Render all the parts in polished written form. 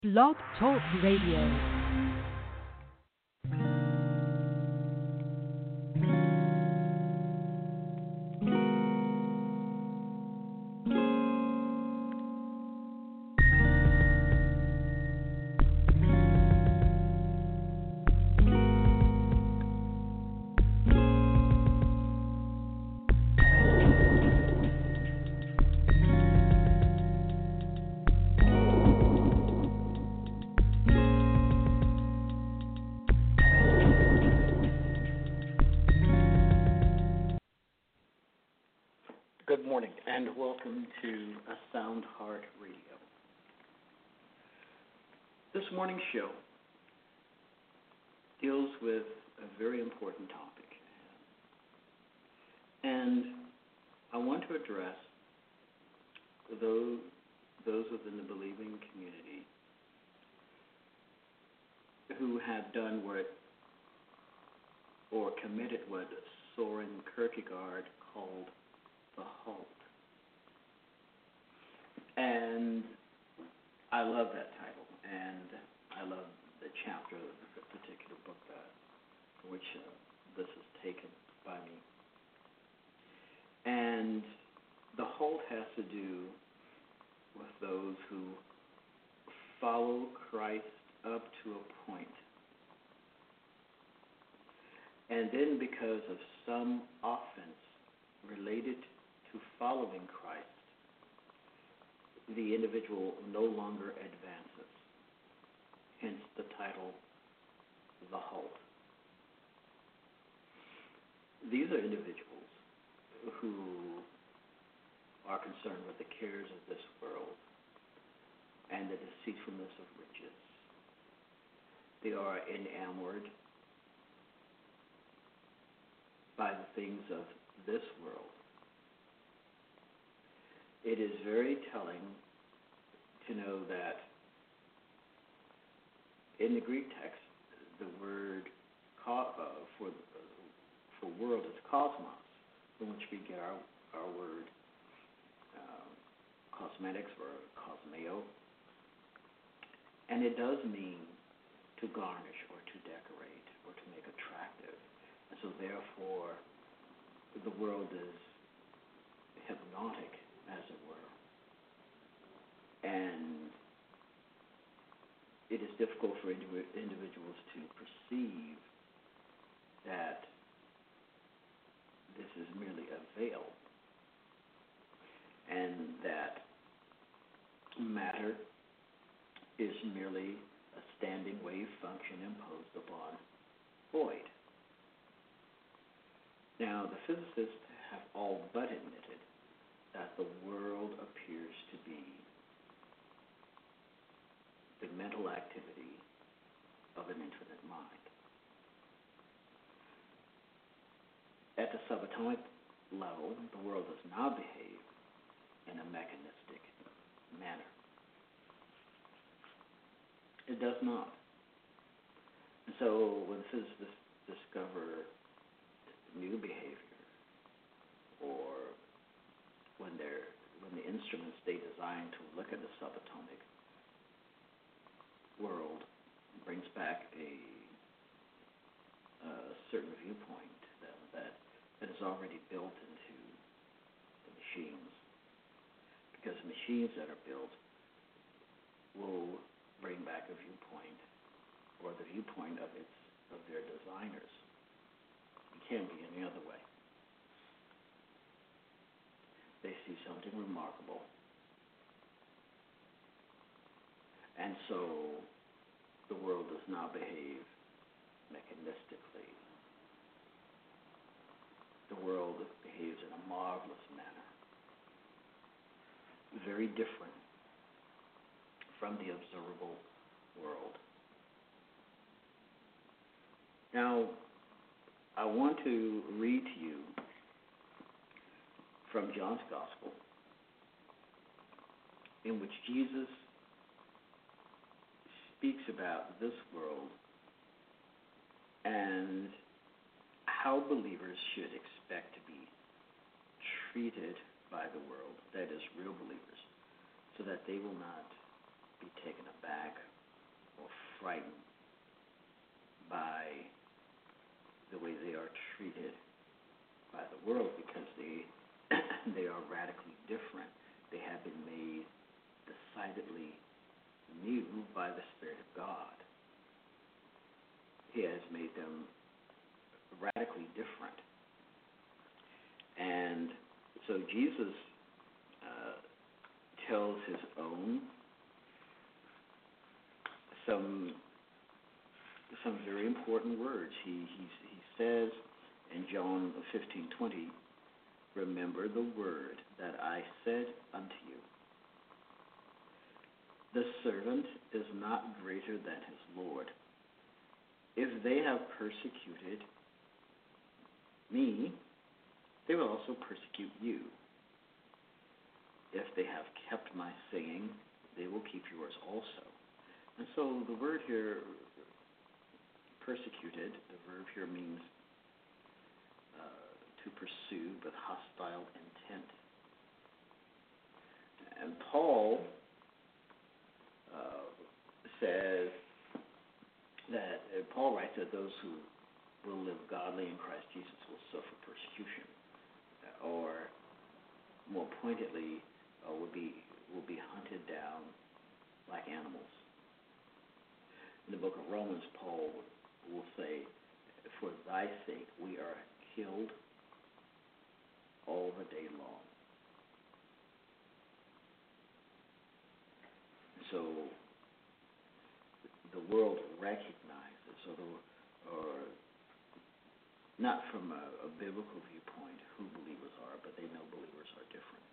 Blog Talk Radio. Good morning, and welcome to A Sound Heart Radio. This morning's show deals with a very important topic, and I want to address those within the believing community who have done or committed what Soren Kierkegaard called the halt. And I love that title, and I love the chapter of the particular book for which this is taken by me. And the halt has to do with those who follow Christ up to a point, and then because of some offense related to following Christ, the individual no longer advances. Hence the title, The Halt. These are individuals who are concerned with the cares of this world and the deceitfulness of riches. They are enamored by the things of this world. It is very telling to know that in the Greek text, the word for world is cosmos, from which we get our word cosmetics or cosmeo, and it does mean to garnish or to decorate or to make attractive, and so therefore the world is hypnotic, as it were. And it is difficult for individuals to perceive that this is merely a veil, and that matter is merely a standing wave function imposed upon void. Now, the physicists have all but admitted that the world appears to be the mental activity of an infinite mind. At the subatomic level, the world does not behave in a mechanistic manner. It does not. And so when physicists discover new behavior, or when the instruments they designed to look at the subatomic world brings back a certain viewpoint that is already built into the machines, because machines that are built will bring back a viewpoint, or the viewpoint of their designers. It can't be any other way. They see something remarkable, and so the world does not behave mechanistically. The world behaves in a marvelous manner, very different from the observable world. Now, I want to read to you from John's Gospel, in which Jesus speaks about this world and how believers should expect to be treated by the world, that is, real believers, so that they will not be taken aback frightened by the way they are treated by the world because they they are radically different. They have been made decidedly new by the Spirit of God. He has made them radically different. And so Jesus tells his own some very important words. He says in John 15:20, remember the word that I said unto you. The servant is not greater than his Lord. If they have persecuted me, they will also persecute you. If they have kept my saying, they will keep yours also. And so the word here, persecuted, the verb here means to pursue with hostile intent. And Paul says that, Paul writes that those who will live godly in Christ Jesus will suffer persecution, or more pointedly, will be hunted down like animals. In the book of Romans, Paul will say, for thy sake we are killed all the day long. So the world recognizes, or not from a biblical viewpoint, who believers are, but they know believers are different.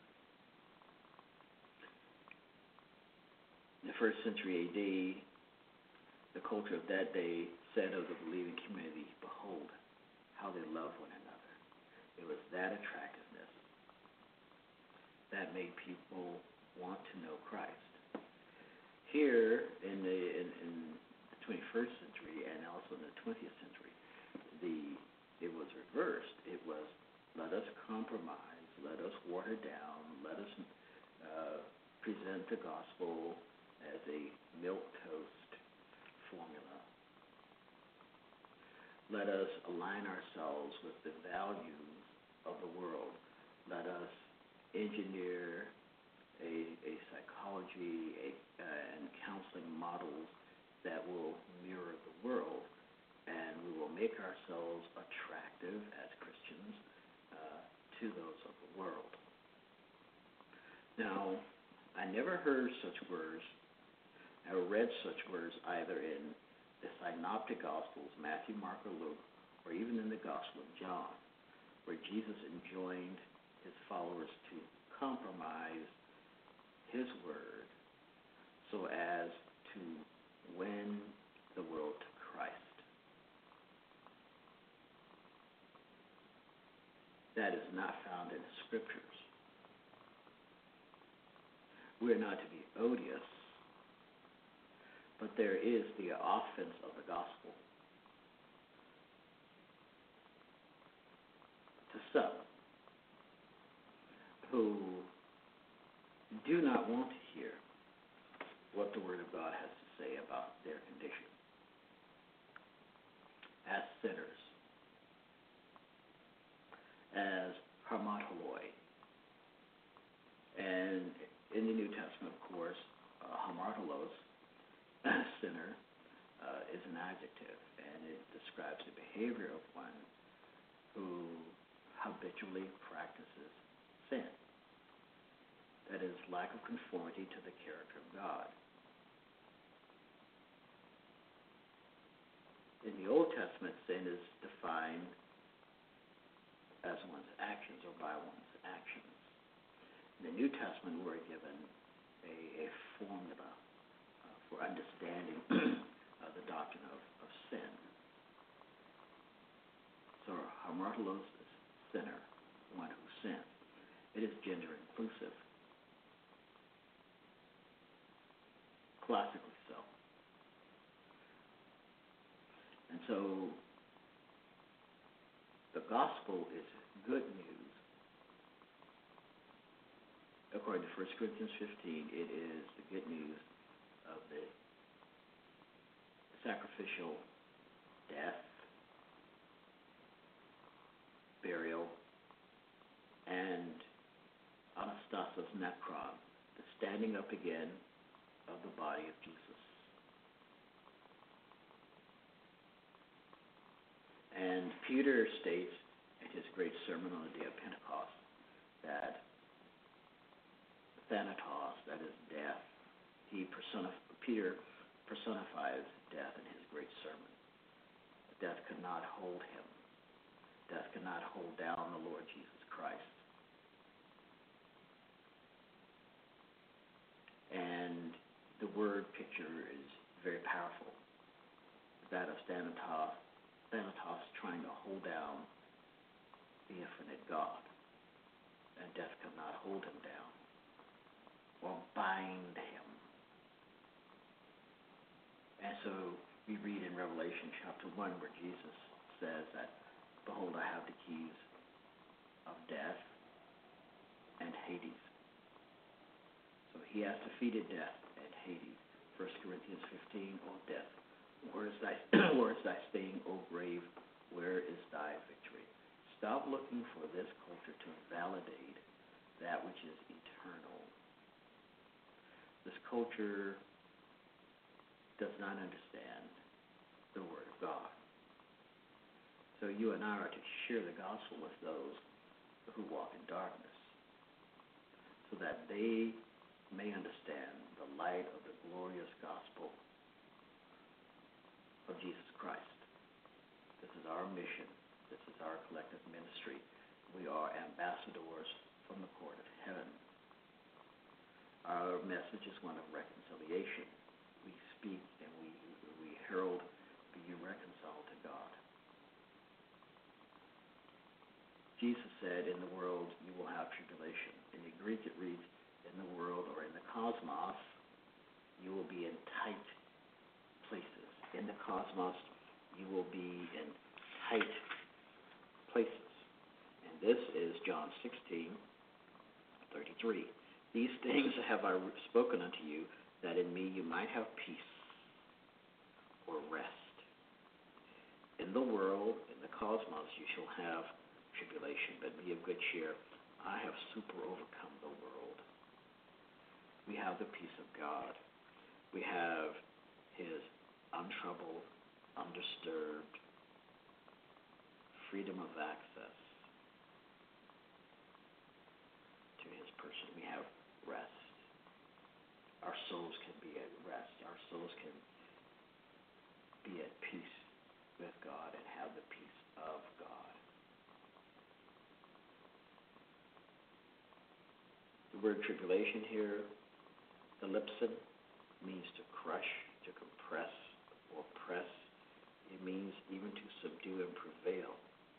In the 1st century AD, the culture of that day said of the believing community, behold, how they love one another. It was that attractiveness that made people want to know Christ. Here in the 21st century and also in the 20th century, it was reversed. It was, let us compromise, let us water down, let us present the gospel as a milquetoast formula. Let us align ourselves with the values of the world. Let us engineer a psychology and counseling models that will mirror the world, and we will make ourselves attractive as Christians to those of the world. Now, I never heard such words, or read such words either in the synoptic Gospels, Matthew, Mark, or Luke, or even in the Gospel of John, where Jesus enjoined his followers to compromise his word so as to win the world to Christ. That is not found in the Scriptures. We are not to be odious, but there is the offense of the gospel to some who do not want to hear what the Word of God has to say about their condition as sinners, as hamartoloi. And in the New Testament, of course, hamartolos, sinner, is an adjective, and it describes the behavior of one who habitually practices sin. That is, lack of conformity to the character of God. In the Old Testament, sin is defined as one's actions or by one's actions. In the New Testament, we're given a formula for understanding the doctrine of sin. So hamartolos is sinner, one who sins. It is gender inclusive. Classically so. And so the gospel is good news. According to 1 Corinthians 15, it is the good news of the sacrificial death, burial, and anastasis necron, the standing up again of the body of Jesus. And Peter states in his great sermon on the day of Pentecost that Thanatos, that is death, Peter personifies death in his great sermon. Death could not hold him. Death could not hold down the Lord Jesus Christ. And the word picture is very powerful. That of Thanatos trying to hold down the infinite God. And death could not hold him down or bind him. And so we read in Revelation chapter 1 where Jesus says that, behold, I have the keys of death and Hades. So he has defeated death and Hades. 1 Corinthians 15, O death, where is thy sting, O grave, where is thy victory? Stop looking for this culture to validate that which is eternal. This culture does not understand the Word of God. So you and I are to share the gospel with those who walk in darkness so that they may understand the light of the glorious gospel of Jesus Christ. This is our mission. This is our collective ministry. We are ambassadors from the court of heaven. Our message is one of reconciliation. We speak and we herald, be you reconciled to God. Jesus said, in the world you will have tribulation. In the Greek it reads, in the world or in the cosmos, you will be in tight places. In the cosmos, you will be in tight places. And this is John 16:33. These things have I spoken unto you, that in me you might have peace or rest. In the world, in the cosmos, you shall have tribulation, but be of good cheer. I have super overcome the world. We have the peace of God. We have his untroubled, undisturbed freedom of access to his person. We have rest. Our souls can be at rest. Our souls can be at peace with God and have the peace of God. The word tribulation here, thalipsin, means to crush, to compress, or press. It means even to subdue and prevail.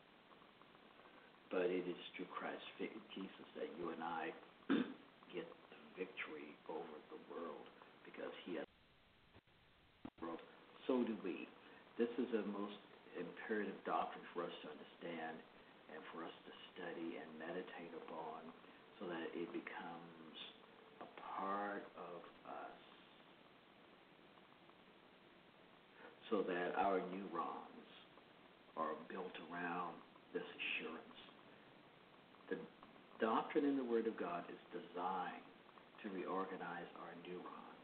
But it is through Christ Jesus that you and I get the victory over the world, because he has the world. So do we. This is a most imperative doctrine for us to understand and for us to study and meditate upon, so that it becomes a part of us, so that our neurons are built around this assurance. The doctrine in the Word of God is designed to reorganize our neurons,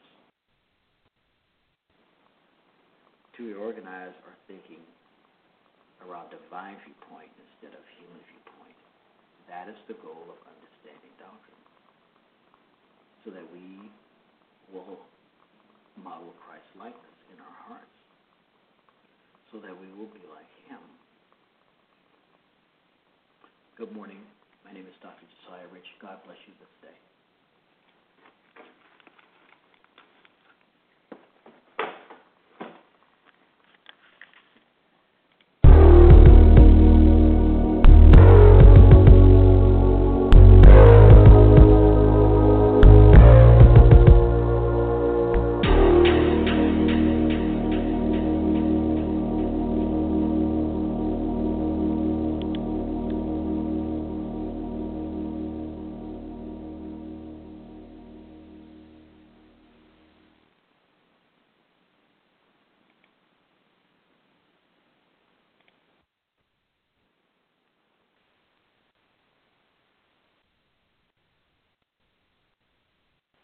to reorganize our thinking around divine viewpoint instead of human viewpoint. That is the goal of understanding doctrine, so that we will model Christ's likeness in our hearts, so that we will be like him. Good morning. My name is Dr. Josiah Rich. God bless you this day.